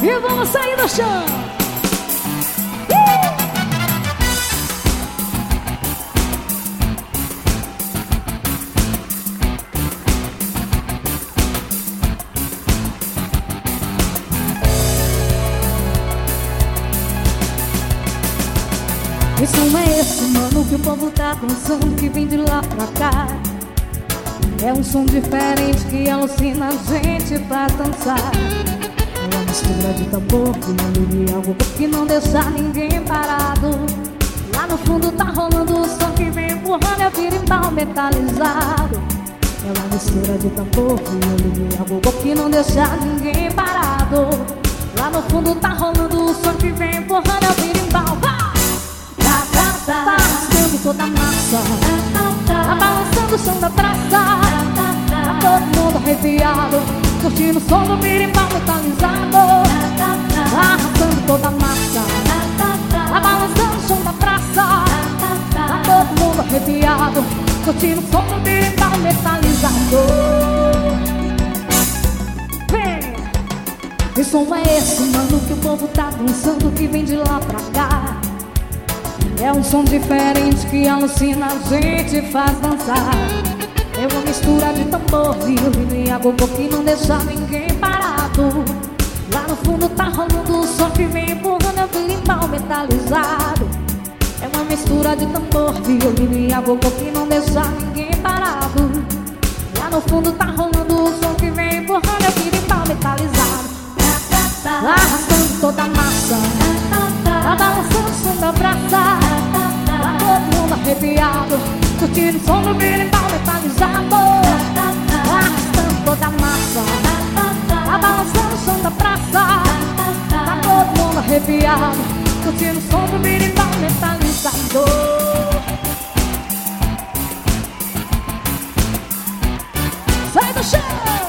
E vamos sair do chão. Que som é esse, mano, que o povo tá dançando, que vem de lá pra cá? É um som diferente que alucina a gente pra dançar. É uma mistura de tambor, violino e algo que não deixa ninguém parado. Lá no fundo tá rolando o som que vem empurrando a berimbau metalizado. É uma mistura de tambor, violino e algo que não deixa ninguém parado. Lá no fundo tá rolando o som que vem empurrando a berimbau. Tá arrastando toda a massa, tá balançando o som da praça. Tá todo mundo arrepiado, curtindo o som do berimbau metalizado. Tá arrastando toda a massa, tá balançando o som da praça. Tá todo mundo arrepiado, curtindo o som do berimbau metalizado. Vem! Que som é esse, mano, que o povo tá dançando, que vem de lá pra cá? É um som diferente que alucina a gente, faz dançar. É uma mistura de tambor, violino e agogô que não deixa ninguém parado. Lá no fundo tá rolando o som que vem empurrando a berimbau metalizado. É uma mistura de tambor, violino e agogô que não deixa ninguém parado. Lá no fundo tá rolando o som que vem empurrando a berimbau metalizado. Tá arrastando toda a massa, tá balançando o som da praça. Tá todo mundo arrepiado, curtindo o som do berimbau metalizado. Tá arrastando toda a massa, tá balançando o som da praça. Tá todo mundo arrepiado, curtindo o som do berimbau metalizado. Sai do chão!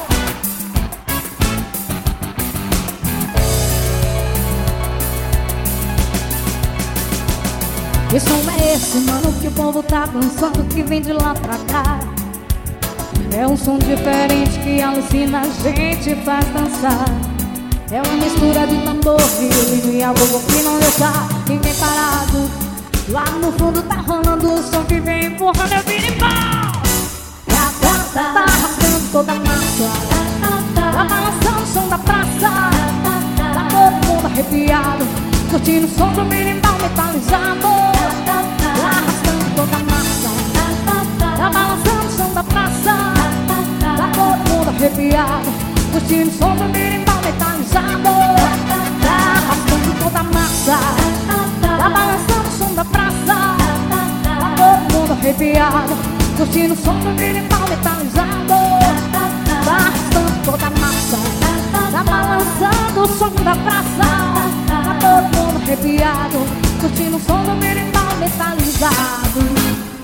Que som é esse, mano, que o povo tá dançando, que vem de lá pra cá? É um som diferente que alucina a gente, faz dançar. É uma mistura de tambor, violino e agogô que não deixa ninguém parado. Lá no fundo tá rolando o som que vem empurrando a berimbau. Tá arrastando toda a massa, tá balançando o som da praça. Tá todo mundo arrepiado, curtindo o som do berimbau metalizado. Tá arrastando toda a massa, tá balançando o som da praça. Tá todo mundo arrepiado, curtindo o som do berimbau metalizado. Tá arrastando toda a massa, tá balançando o som da praça. Tá todo mundo arrepiado, curtindo o som do berimbau metalizado. Tá arrastando toda a massa, tá balançando o som da praça. Tá todo mundo arrepiado, curtindo o som do berimbau metalizado.